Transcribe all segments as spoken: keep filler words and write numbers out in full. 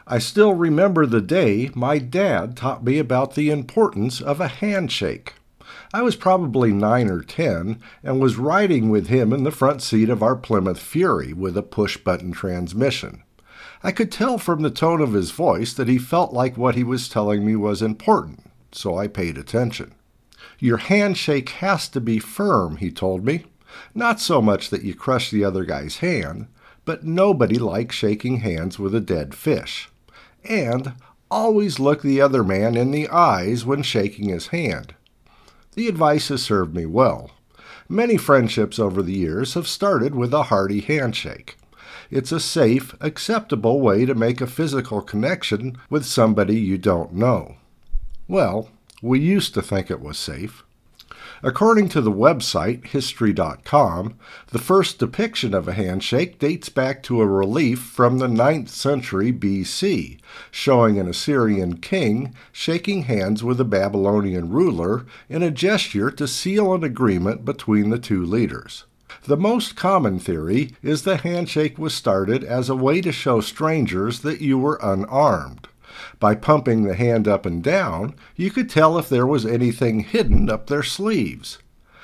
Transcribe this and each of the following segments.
I still remember the day my dad taught me about the importance of a handshake. I was probably nine or ten and was riding with him in the front seat of our Plymouth Fury with a push-button transmission. I could tell from the tone of his voice that he felt like what he was telling me was important, so I paid attention. Your handshake has to be firm, he told me. Not so much that you crush the other guy's hand, but nobody likes shaking hands with a dead fish. And always look the other man in the eyes when shaking his hand. The advice has served me well. Many friendships over the years have started with a hearty handshake. It's a safe, acceptable way to make a physical connection with somebody you don't know. Well, we used to think it was safe. According to the website history dot com, the first depiction of a handshake dates back to a relief from the ninth century B C, showing an Assyrian king shaking hands with a Babylonian ruler in a gesture to seal an agreement between the two leaders. The most common theory is the handshake was started as a way to show strangers that you were unarmed. By pumping the hand up and down, you could tell if there was anything hidden up their sleeves.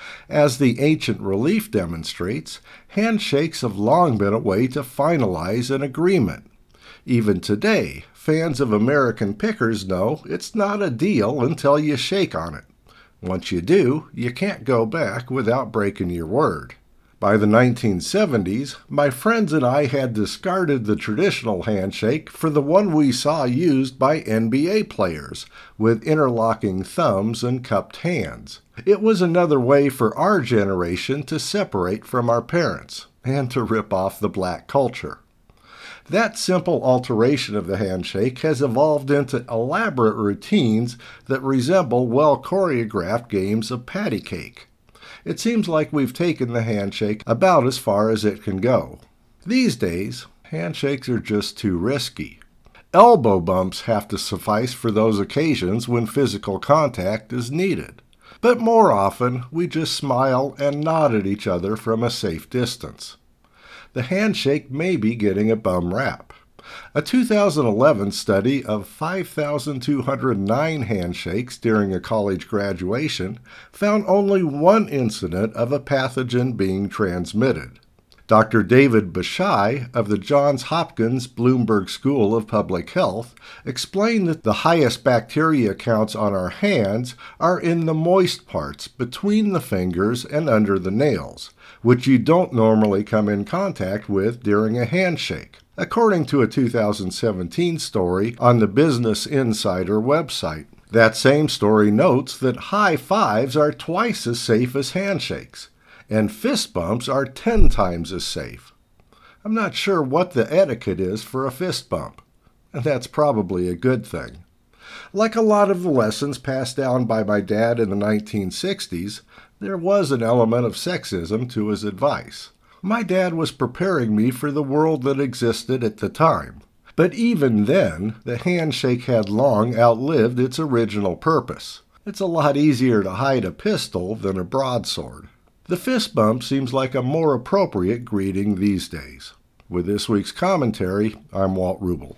As the ancient relief demonstrates, handshakes have long been a way to finalize an agreement. Even today, fans of American Pickers know it's not a deal until you shake on it. Once you do, you can't go back without breaking your word. By the nineteen seventies, my friends and I had discarded the traditional handshake for the one we saw used by N B A players, with interlocking thumbs and cupped hands. It was another way for our generation to separate from our parents, and to rip off the black culture. That simple alteration of the handshake has evolved into elaborate routines that resemble well-choreographed games of patty cake. It seems like we've taken the handshake about as far as it can go. These days, handshakes are just too risky. Elbow bumps have to suffice for those occasions when physical contact is needed. But more often, we just smile and nod at each other from a safe distance. The handshake may be getting a bum rap. A two thousand eleven study of five thousand two hundred nine handshakes during a college graduation found only one incident of a pathogen being transmitted. Doctor David Bashai of the Johns Hopkins Bloomberg School of Public Health explained that the highest bacteria counts on our hands are in the moist parts between the fingers and under the nails, which you don't normally come in contact with during a handshake, according to a two thousand seventeen story on the Business Insider website. That same story notes that high fives are twice as safe as handshakes, and fist bumps are ten times as safe. I'm not sure what the etiquette is for a fist bump, and that's probably a good thing. Like a lot of the lessons passed down by my dad in the nineteen sixties, there was an element of sexism to his advice. My dad was preparing me for the world that existed at the time. But even then, the handshake had long outlived its original purpose. It's a lot easier to hide a pistol than a broadsword. The fist bump seems like a more appropriate greeting these days. With this week's commentary, I'm Walt Rubel.